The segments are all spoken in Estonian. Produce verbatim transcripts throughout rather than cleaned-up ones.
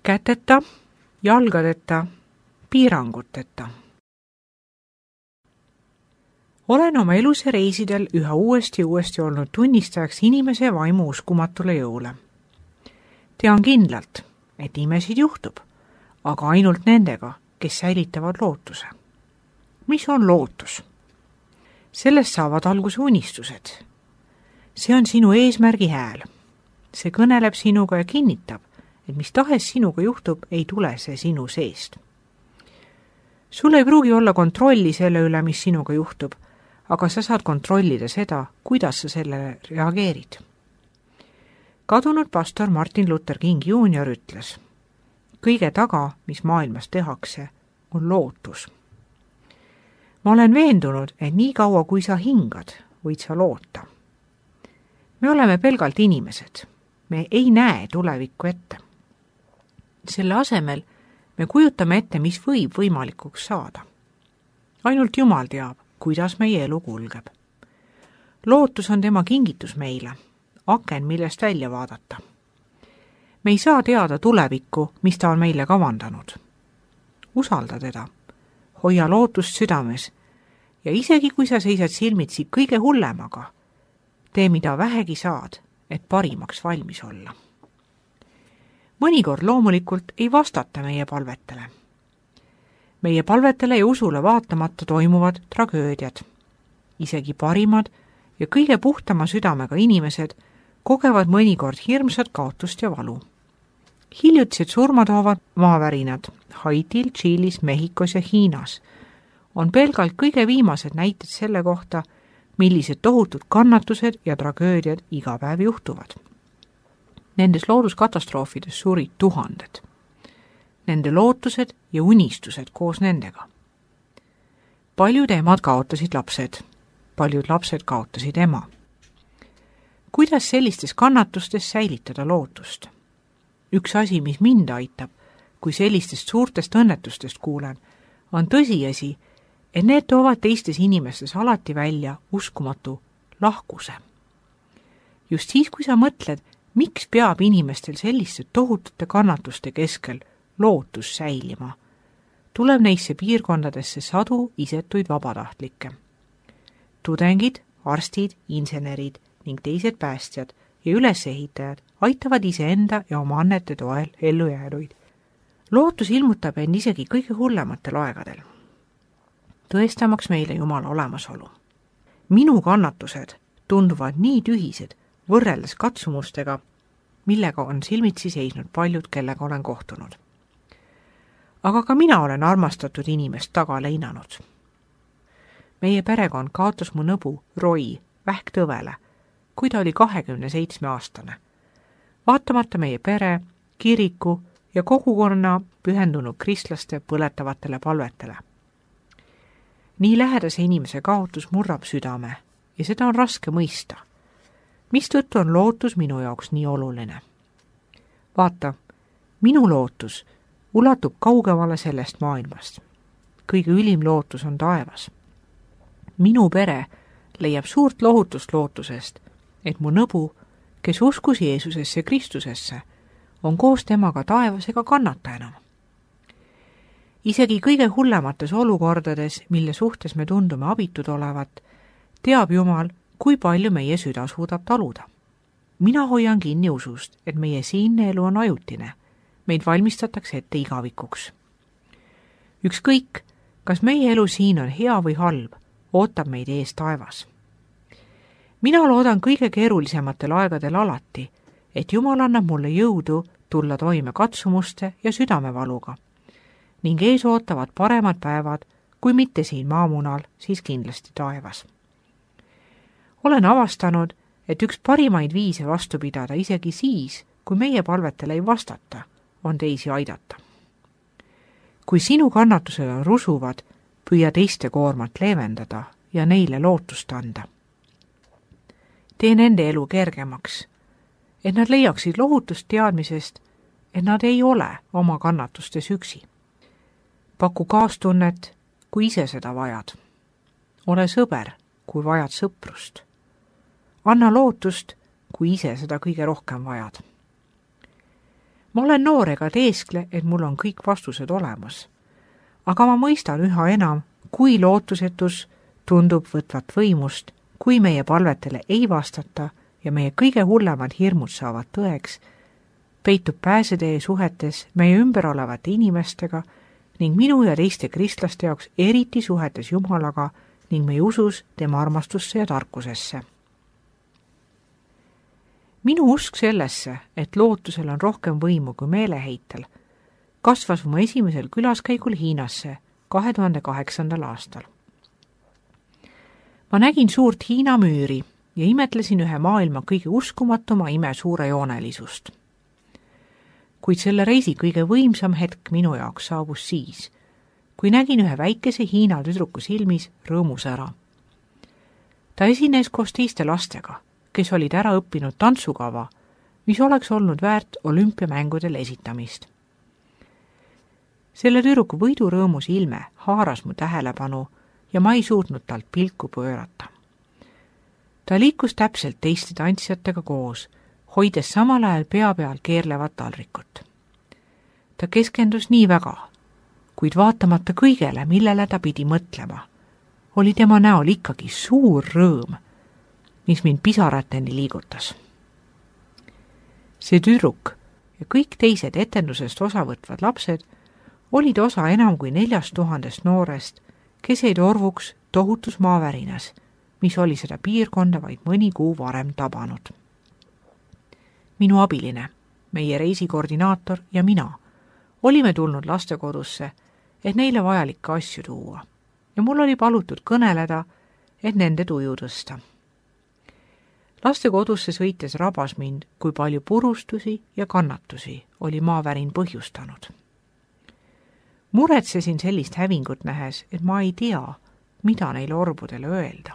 käteta, jalgadeta, piiranguteta. Olen oma elus ja reisidel üha uuesti uuesti olnud tunnistajaks inimese vaimu uskumatule jõule. Tean kindlalt, et imesid juhtub, aga ainult nendega, kes säilitavad lootuse. Mis on lootus? Sellest saavad alguse unistused. See on sinu eesmärgi hääl. See kõneleb sinuga ja kinnitab, et mis tahes sinuga juhtub, ei tule see sinu seest. Sul ei pruugi olla kontrolli selle üle, mis sinuga juhtub, aga sa saad kontrollida seda, kuidas sa sellele reageerid. Kadunud pastor Martin Luther King juunior ütles, kõige taga, mis maailmas tehakse, on lootus. Ma olen veendunud, et nii kaua kui sa hingad, võid sa loota. Me oleme pelgalt inimesed. Me ei näe tulevikku ette. Selle asemel me kujutame ette, mis võib võimalikuks saada. Ainult Jumal teab, kuidas meie elu kulgeb. Lootus on tema kingitus meile, aken, millest välja vaadata. Me ei saa teada tulevikku, mis ta on meile kavandanud. Usalda teda, hoia lootust südames ja isegi kui sa seisad silmitsi kõige hullemaga, tee mida vähegi saad, et parimaks valmis olla. Mõnikord loomulikult ei vastata meie palvetele. Meie palvetele ja usule vaatamata toimuvad tragöödiad. Isegi parimad ja kõige puhtama südamega inimesed kogevad mõnikord hirmsat kaotust ja valu. Hiljutised surmatoovad maavärinad Haitil, Tšiilis, Mehhikos ja Hiinas on pelgalt kõige viimased näited selle kohta, millised tohutud kannatused ja tragöödiad iga päev juhtuvad. Nendes looduskatastroofides surid tuhanded. Nende lootused ja unistused koos nendega. Paljud emad kaotasid lapsed, paljud lapsed kaotasid ema. Kuidas sellistes kannatustes säilitada lootust? Üks asi, mis mind aitab, kui sellistest suurtest õnnetustest kuulen, on tõsiasi, et need toovad teistes inimestes alati välja uskumatu lahkuse. Just siis, kui sa mõtled, miks peab inimestel selliste tohutute kannatuste keskel lootus säilima, tuleb neisse piirkondadesse sadu isetuid vabatahtlikke. Tudengid, arstid, insenerid ning teised päästjad ja ülesehitajad aitavad iseenda ja oma annete toel ellu jäänuid. Lootus ilmutab end isegi kõige hullematel aegadel, tõestamaks meile Jumala olemasolu. Minu kannatused tunduvad nii tühised võrreldes katsumustega, millega on silmitsi seisnud paljud, kellega olen kohtunud. Aga ka mina olen armastatud inimest taga leinanud. Meie perekond kaotas mu nõbu Roy vähktõvele, kui ta oli kahekümne seitsme aastane. Vaatamata meie pere, kiriku ja kogukonna pühendunud kristlaste põletavatele palvetele. Nii lähedase inimese kaotus murrab südame ja seda on raske mõista, mistõttu on lootus minu jaoks nii oluline. Vaata, minu lootus ulatub kaugemale sellest maailmast. Kõige ülim lootus on taevas. Minu pere leiab suurt lohutust lootusest, et mu nõbu, kes uskus Jeesusesse Kristusesse, on koos temaga taevas ega kannata enam. Isegi kõige hullemates olukordades, mille suhtes me tundume abitud olevat, teab Jumal, kui palju meie süda suudab taluda. Mina hoian kinni usust, et meie siinne elu on ajutine. Meid valmistatakse ette igavikuks. Ükskõik, kas meie elu siin on hea või halb, ootab meid ees taevas. Mina loodan kõige keerulisematel aegadel alati, et Jumal annab mulle jõudu tulla toime katsumuste ja südamevaluga ning ees ootavad paremad päevad, kui mitte siin maamunal, siis kindlasti taevas. Olen avastanud, et üks parimaid viise vastu pidada isegi siis, kui meie palvetele ei vastata, on teisi aidata. Kui sinu kannatused on rusuvad, püüa teiste koormat leevendada ja neile lootust anda. Tee nende elu kergemaks, et nad leiaksid lohutust teadmisest, et nad ei ole oma kannatustes üksi. Paku kaastunnet, kui ise seda vajad. Ole sõber, kui vajad sõprust. Anna lootust, kui ise seda kõige rohkem vajad. ma olen noor ega teeskle, et mul on kõik vastused olemas. Aga ma mõistan üha enam, kui lootusetus tundub võtvat võimust, kui meie palvetele ei vastata ja meie kõige hullemad hirmud saavad tõeks, peitub pääsetee suhetes meie ümber olevate inimestega ning minu ja teiste kristlaste jaoks eriti suhetes Jumalaga ning meie usus tema armastusse ja tarkusesse. Minu usk sellesse, et lootusel on rohkem võimu kui meeleheitel, kasvas mu esimesel külaskäigul Hiinasse kahe tuhande kaheksandal aastal. Ma nägin suurt Hiina müüri ja imetlesin ühe maailma kõige uskumatuma ime suure joonelisust. Kuid selle reisi kõige võimsam hetk minu jaoks saabus siis, kui nägin ühe väikese Hiina tüdruku silmis rõõmusära. Ta esines koos teiste lastega, kes olid ära õppinud tantsukava, mis oleks olnud väärt olümpiamängudel esitamist. Selle tüdruku võidurõõmus ilme haaras mu tähelepanu ja ma ei suutnud talt pilku pöörata. Ta liikus täpselt teiste tantsijatega koos, hoides samal ajal pea peal keerlevat taldrikut. Ta keskendus nii väga, kuid vaatamata kõigele, millele ta pidi mõtlema, oli tema näol ikkagi suur rõõm, mis mind pisarateni liigutas. See tüdruk ja kõik teised etendusest osavõtvad lapsed olid osa enam kui neljast tuhandest noorest, kes jäid orvuks tohutus maavärinas, mis oli seda piirkonda vaid mõni kuu varem tabanud. Minu abiline, meie reisikoordinaator ja mina olime tulnud lastekodusse, et neile vajalikke asju tuua ja mul oli palutud kõneleda, et nende tuju tõsta. Lastekodusse sõites rabas mind, kui palju purustusi ja kannatusi oli maavärin põhjustanud. Muretsesin sellist hävingut nähes, et ma ei tea, mida neile orbudele öelda.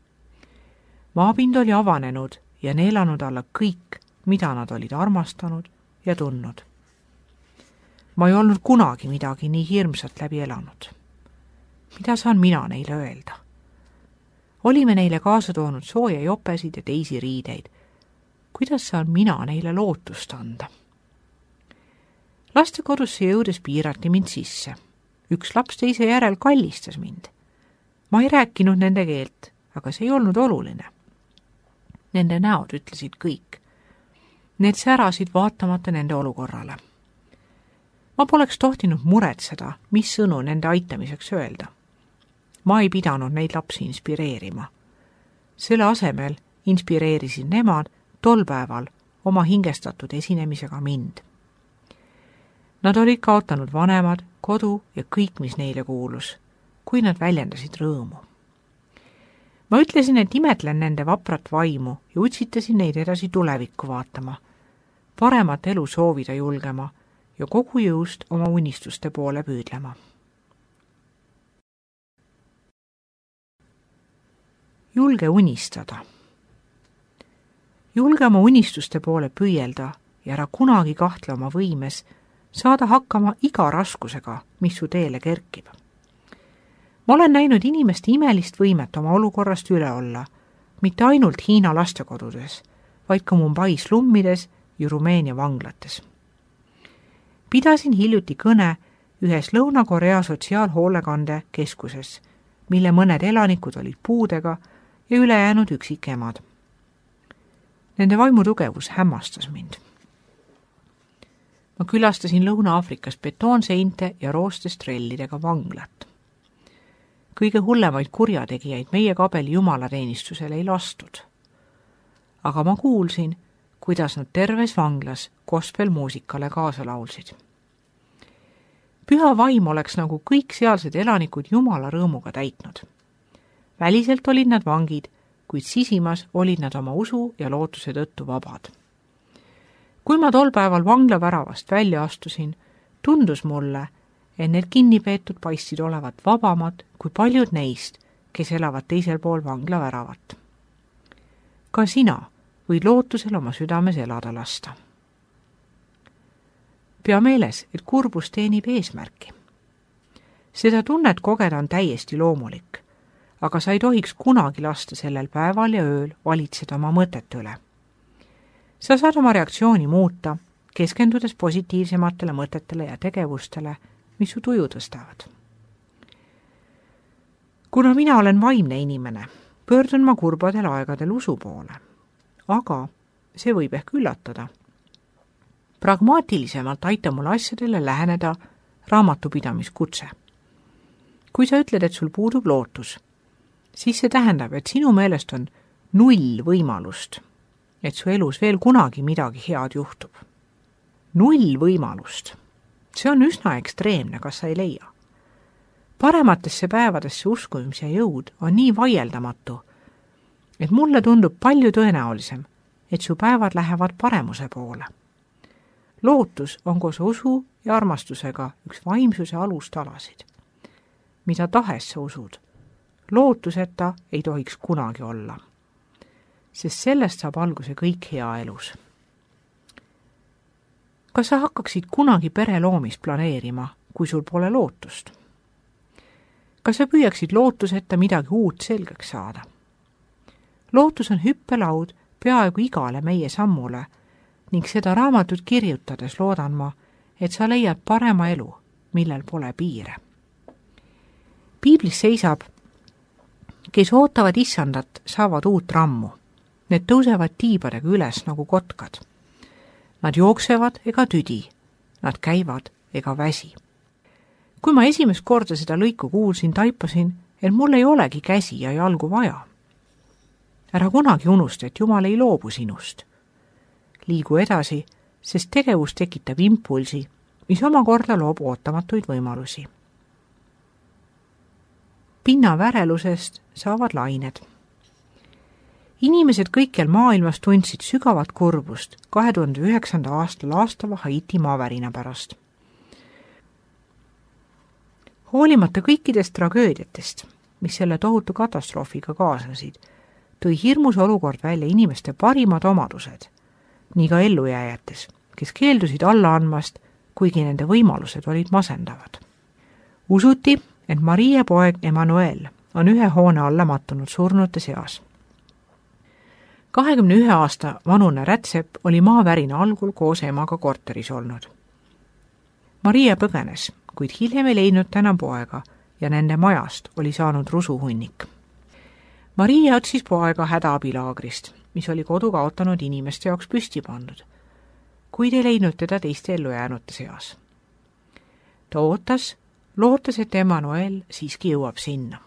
Maapind oli avanenud ja neelanud alla kõik, mida nad olid armastanud ja tundnud. Ma ei olnud kunagi midagi nii hirmsat läbi elanud. Mida saan mina neile öelda? Olime neile kaasa toonud sooja jopesid ja teisi riideid. Kuidas saan mina neile lootust anda? Lastekodusse jõudes piirati mind sisse. Üks laps teise järel kallistas mind. Ma ei rääkinud nende keelt, aga see ei olnud oluline. Nende näod ütlesid kõik. Need särasid vaatamata nende olukorrale. Ma poleks tohtinud muretseda, mis sõnu nende aitamiseks öelda. Ma ei pidanud neid lapsi inspireerima. Selle asemel inspireerisin nemad tol päeval oma hingestatud esinemisega mind. Nad olid kaotanud vanemad, kodu ja kõik, mis neile kuulus, kui nad väljendasid rõõmu. Ma ütlesin, et imetlen nende vaprat vaimu ja utsitasin neid edasi tulevikku vaatama, paremat elu soovida julgema ja kogu jõust oma unistuste poole püüdlema. Julge unistada. Julge oma unistuste poole püüelda ja ära kunagi kahtle oma võimes saada hakkama iga raskusega, mis su teele kerkib. Ma olen näinud inimeste imelist võimet oma olukorrast üle olla, mitte ainult Hiina lastekodudes, vaid ka Mumbai slummides ja Rumeenia vanglates. Pidasin hiljuti kõne ühes Lõuna-Korea sotsiaalhoolekande keskuses, mille mõned elanikud olid puudega ja ülejäänud üksikemad. Nende vaimutugevus hämmastas mind. Ma külastasin Lõuna-Aafrikas betoonseinte ja roostest trellidega vanglat. Kõige hullemaid kurjategijaid meie kabeli jumalateenistusele ei lastud. Aga ma kuulsin, kuidas nad terves vanglas gospelmuusikale kaasa laulsid. Püha vaim oleks nagu kõik sealsed elanikud jumala rõõmuga täitnud. Väliselt olid nad vangid, kuid sisimas olid nad oma usu ja lootuse tõttu vabad. Kui ma tol päeval vangla väravast välja astusin, tundus mulle, et need kinnipeetud paistsid olevat vabamad kui paljud neist, kes elavad teisel pool vangla väravat. Ka sina võid lootusel oma südames elada lasta. Pea meeles, et kurbus teenib eesmärki. Seda tunnet kogeda on täiesti loomulik, aga sa ei tohiks kunagi lasta sellel päeval ja ööl valitseda oma mõtete üle. Sa saad oma reaktsiooni muuta, keskendudes positiivsematele mõtetele ja tegevustele, mis su tuju tõstavad. Kuna mina olen vaimne inimene, pöördun ma kurbadel aegadel usu poole, aga see võib ehk üllatada. Pragmaatilisemalt aitab mul asjadele läheneda raamatupidamiskutse. Kui sa ütled, et sul puudub lootus, siis see tähendab, et sinu meelest on null võimalust, et su elus veel kunagi midagi head juhtub. Null võimalust. See on üsna ekstreemne, kas sa ei leia? Parematesse päevadesse uskumise jõud on nii vaieldamatu, et mulle tundub palju tõenäolisem, et su päevad lähevad paremuse poole. Lootus on koos usu ja armastusega üks vaimsuse alustalasid. Mida tahes sa usud, lootuseta ei tohiks kunagi olla, sest sellest saab alguse kõik hea elus. Kas sa hakkaksid kunagi pere loomist planeerima, kui sul pole lootust? Kas sa püüaksid lootuseta midagi uut selgeks saada? Lootus on hüppelaud peaaegu igale meie sammule ning seda raamatut kirjutades loodan ma, et sa leiad parema elu, millel pole piire. Piiblis seisab, kes ootavad issandat, saavad uut rammu. Need tõusevad tiibadega üles nagu kotkad. Nad jooksevad ega tüdi, nad käivad ega väsi. Kui ma esimest korda seda lõiku kuulsin, taipasin, et mul ei olegi käsi ja jalgu vaja. Ära kunagi unusta, et Jumal ei loobu sinust. Liigu edasi, sest tegevus tekitab impulsi, mis omakorda loob ootamatuid võimalusi. Pinna värelusest saavad lained. Inimesed kõikjal maailmas tundsid sügavat kurbust kahe tuhande üheksanda aasta laastava Haiti maavärina pärast. Hoolimata kõikidest tragöödiatest, mis selle tohutu katastroofiga kaasnesid, tõi hirmus olukord välja inimeste parimad omadused, nii ka ellujääjates, kes keeldusid alla andmast, kuigi nende võimalused olid masendavad. Usuti, et Maria poeg Emmanuel on ühe hoone alla mattunud surnute seas. kahekümne ühe aasta vanune rätsepp oli maavärina algul koos emaga korteris olnud. Maria põgenes, kuid hiljem ei leidnud ta enam poega ja nende majast oli saanud rusuhunnik. Maria otsis poega hädaabilaagrist, mis oli kodu kaotanud inimeste jaoks püsti pandud, kuid ei leidnud teda teiste ellujäänute seas. Ta ootas, lootes, et Emmanuel siiski jõuab sinna.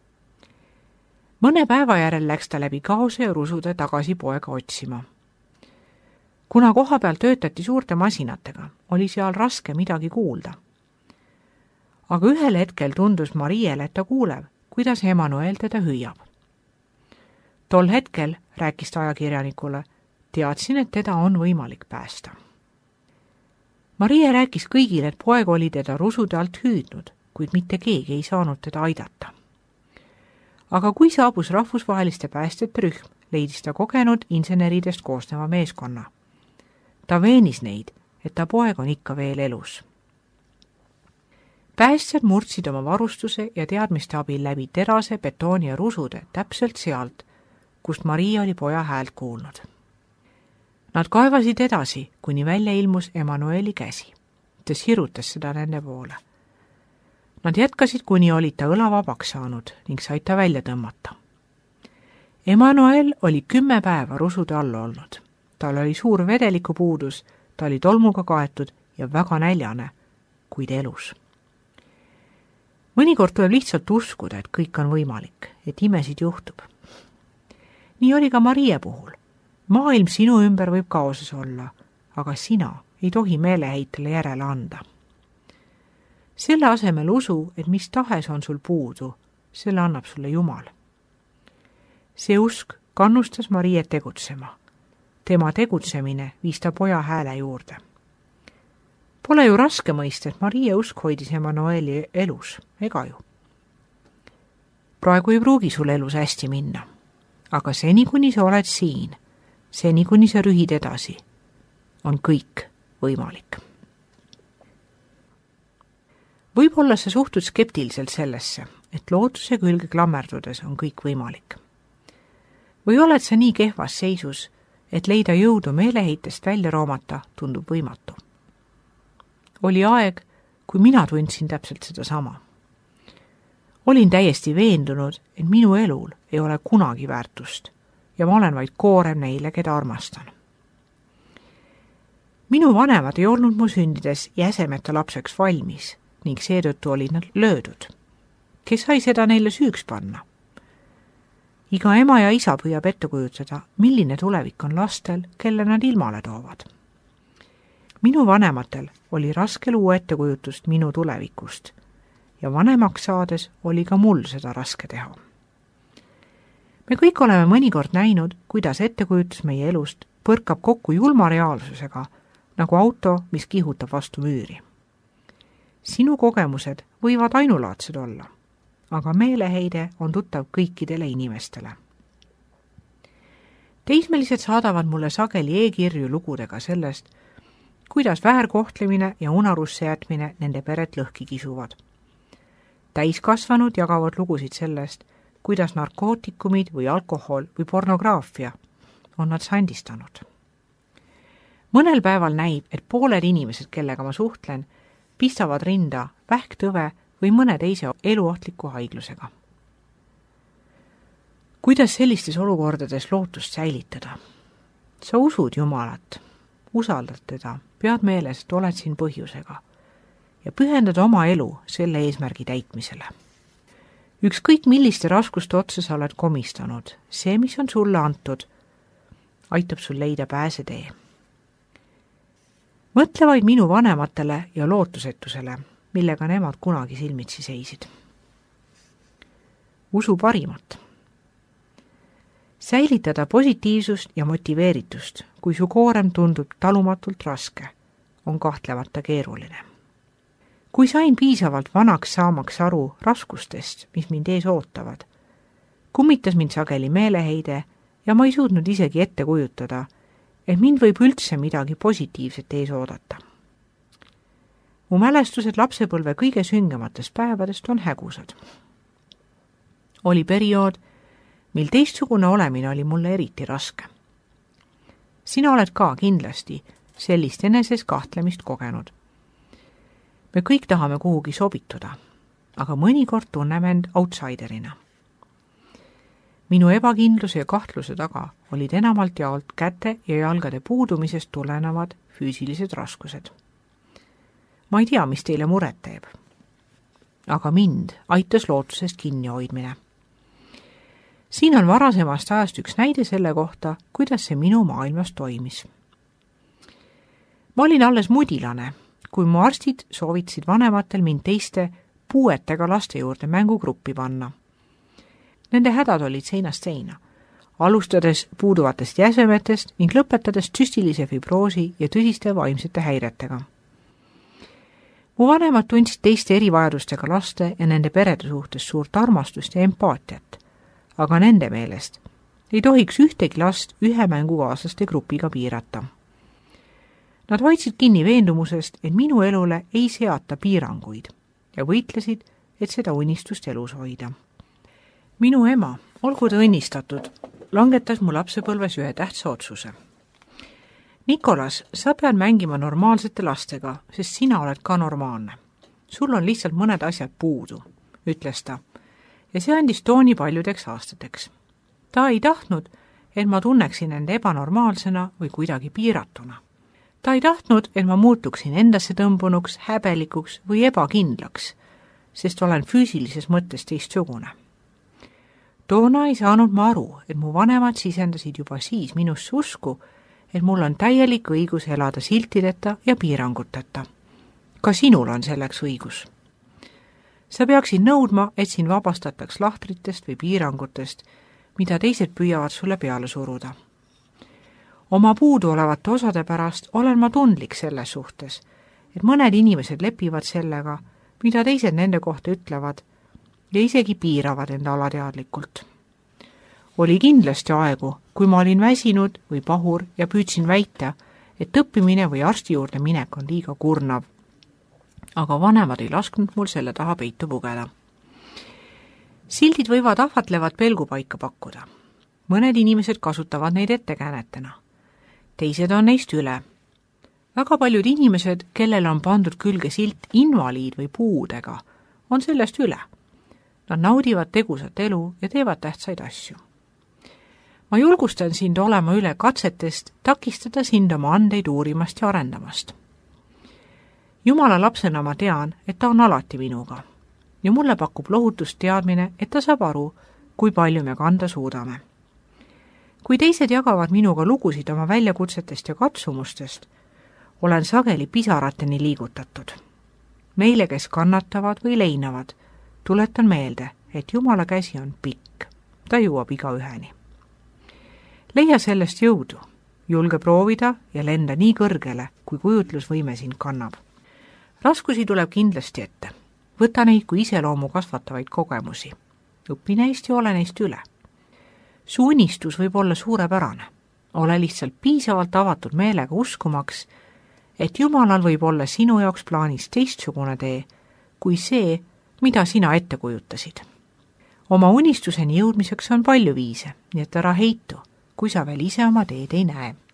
Mõne päeva järel läks ta läbi kaose ja rusude tagasi poega otsima. Kuna koha peal töötati suurte masinatega, oli seal raske midagi kuulda. Aga ühel hetkel tundus Mariele, et ta kuuleb, kuidas Emmanuel teda hüüab. Tol hetkel, rääkis ta ajakirjanikule, teadsin, et teda on võimalik päästa. Maria rääkis kõigile, et poeg oli teda rusude alt hüüdnud, kuid mitte keegi ei saanud teda aidata. Aga kui saabus rahvusvaheliste päästjate rühm, leidis ta kogenud inseneridest koosneva meeskonna. Ta veenis neid, et ta poeg on ikka veel elus. Päästjad murdsid oma varustuse ja teadmiste abil läbi terase, betooni ja rusude täpselt sealt, kust Maria oli poja häält kuulnud. Nad kaevasid edasi, kuni välja ilmus Emmanueli käsi. Ta sirutas seda nende poole. Nad jätkasid, kuni olid ta õla vabaks saanud ning said ta välja tõmmata. Emmanuel oli kümme päeva rusude all olnud. Tal oli suur vedelikupuudus, ta oli tolmuga kaetud ja väga näljane, kuid elus. Mõnikord tuleb lihtsalt uskuda, et kõik on võimalik, et imesid juhtub. Nii oli ka Maria puhul. Maailm sinu ümber võib kaoses olla, aga sina ei tohi meeleheitele järele anda. Selle asemel usu, et mis tahes on sul puudu, selle annab sulle Jumal. See usk kannustas Mariet tegutsema. Tema tegutsemine viis ta poja hääle juurde. Pole ju raske mõista, et Maria usk hoidis Emmanueli elus, ega ju. Praegu ei pruugi sul elus hästi minna, aga seni, kuni sa oled siin, seni, kuni sa rühid edasi, on kõik võimalik. Võib-olla sa suhtud skeptiliselt sellesse, et lootuse külge klammerdudes on kõik võimalik. Või oled sa nii kehvas seisus, et leida jõudu meeleheitest välja roomata, tundub võimatu. Oli aeg, kui mina tundsin täpselt seda sama. Olin täiesti veendunud, et minu elul ei ole kunagi väärtust ja ma olen vaid koorem neile, keda armastan. Minu vanemad ei olnud mu sündides jäsemeta lapseks valmis ning seetõttu olid nad löödud. Kes sai seda neile süüks panna? Iga ema ja isa püüab ette kujutada, milline tulevik on lastel, kelle nad ilmale toovad. Minu vanematel oli raske luua ettekujutust minu tulevikust ja vanemaks saades oli ka mul seda raske teha. Me kõik oleme mõnikord näinud, kuidas ettekujutus meie elust põrkab kokku julma reaalsusega, nagu auto, mis kihutab vastu müüri. Sinu kogemused võivad ainulaadsed olla, aga meeleheide on tuttav kõikidele inimestele. Teismelised saadavad mulle sageli e-kirju lugudega sellest, kuidas väärkohtlemine ja unarusse jätmine nende peret lõhki kisuvad. Täiskasvanud jagavad lugusid sellest, kuidas narkootikumid või alkohol või pornograafia on nad sandistanud. Mõnel päeval näib, et pooled inimesed, kellega ma suhtlen, pistavad rinda vähktõve või mõne teise eluohtliku haiglusega. Kuidas sellistes olukordades lootust säilitada? Sa usud Jumalat, usaldad teda, pead meeles, et oled siin põhjusega ja pühendad oma elu selle eesmärgi täitmisele. Ükskõik milliste raskuste otsa sa oled komistanud, see, mis on sulle antud, aitab sul leida pääsetee. Mõtle vaid minu vanematele ja lootusetusele, millega nemad kunagi silmitsi seisid. Usu parimat. Säilitada positiivsust ja motiveeritust, kui su koorem tundub talumatult raske, on kahtlemata keeruline. Kui sain piisavalt vanaks saamaks aru raskustest, mis mind ees ootavad, kummitas mind sageli meeleheide ja ma ei suutnud isegi ette kujutada, et mind võib üldse midagi positiivset ees oodata. Mu mälestused lapsepõlve kõige süngematest päevadest on hägusad. Oli periood, mil teistsugune olemine oli mulle eriti raske. Sina oled ka kindlasti sellist eneses kahtlemist kogenud. Me kõik tahame kuhugi sobituda, aga mõnikord tunneme end outsiderina. Minu ebakindluse ja kahtluse taga olid enamalt jaolt käte ja jalgade puudumisest tulenevad füüsilised raskused. Ma ei tea, mis teile muret teeb, aga mind aitas lootusest kinni hoidmine. Siin on varasemast ajast üks näide selle kohta, kuidas see minu maailmas toimis. Ma olin alles mudilane, kui mu arstid soovitasid vanematel mind teiste puuetega laste juurde mängugruppi panna. Nende hädad olid seinast seina, alustades puuduvatest jäsemetest ning lõpetades süstilise fibroosi ja tõsiste vaimsete häiretega. Mu vanemad tundsid teiste erivajadustega laste ja nende perede suhtes suurt armastust ja empaatiat, aga nende meelest ei tohiks ühtegi last ühe mängukaaslaste grupiga piirata. Nad hoidsid kinni veendumusest, et minu elule ei seata piiranguid ja võitlesid, et seda unistust elus hoida. Minu ema, olgu ta õnnistatud, langetas mu lapsepõlves ühe tähtsa otsuse. Nikolas, sa pead mängima normaalsete lastega, sest sina oled ka normaalne. Sul on lihtsalt mõned asjad puudu, ütles ta, ja see andis tooni paljudeks aastateks. Ta ei tahtnud, et ma tunneksin end ebanormaalsena või kuidagi piiratuna. Ta ei tahtnud, et ma muutuksin endasse tõmbunuks, häbelikuks või ebakindlaks, sest olen füüsilises mõttes teistsugune. Toona ei saanud ma aru, et mu vanemad sisendasid juba siis minusse usku, et mul on täielik õigus elada siltideta ja piiranguteta. Ka sinul on selleks õigus. Sa peaksid nõudma, et siin vabastataks lahtritest või piirangutest, mida teised püüavad sulle peale suruda. Oma puudu olevate osade pärast olen ma tundlik selles suhtes, et mõned inimesed lepivad sellega, mida teised nende kohta ütlevad ja isegi piiravad enda alateadlikult. Oli kindlasti aegu, kui ma olin väsinud või pahur ja püüdsin väita, et õppimine või arsti juurde minek on liiga kurnav. Aga vanemad ei lasknud mul selle taha peitu pugeda. Sildid võivad ahvatlevat pelgupaika pakkuda. Mõned inimesed kasutavad neid ettekäänetena. teised on neist üle. Väga paljud inimesed, kellele on pandud külge silt invaliid või puudega, on sellest üle. Nad naudivad tegusat elu ja teevad tähtsaid asju. Ma julgustan sind olema üle katsetest takistada sind oma andeid uurimast ja arendamast. Jumala lapsena ma tean, et ta on alati minuga ja mulle pakub lohutust teadmine, et ta saab aru, kui palju me kanda suudame. Kui teised jagavad minuga lugusid oma väljakutsetest ja katsumustest, olen sageli pisarateni liigutatud. Meile, kes kannatavad või leinavad, tuletan meelde, et Jumala käsi on pikk. Ta jõuab igaüheni. Leia sellest jõudu, julge proovida ja lenda nii kõrgele, kui kujutlusvõime sind kannab. Raskusi tuleb kindlasti ette. Võta neid kui iseloomu kasvatavaid kogemusi. Õpi neist ja ole neist üle. Su unistus võib olla suurepärane. Ole lihtsalt piisavalt avatud meelega uskumaks, et Jumalal võib olla sinu jaoks plaanis teistsugune tee kui see, mida sina ette kujutasid. Oma unistuseni jõudmiseks on palju viise, nii et ära heitu, kui sa veel ise oma teed ei näe.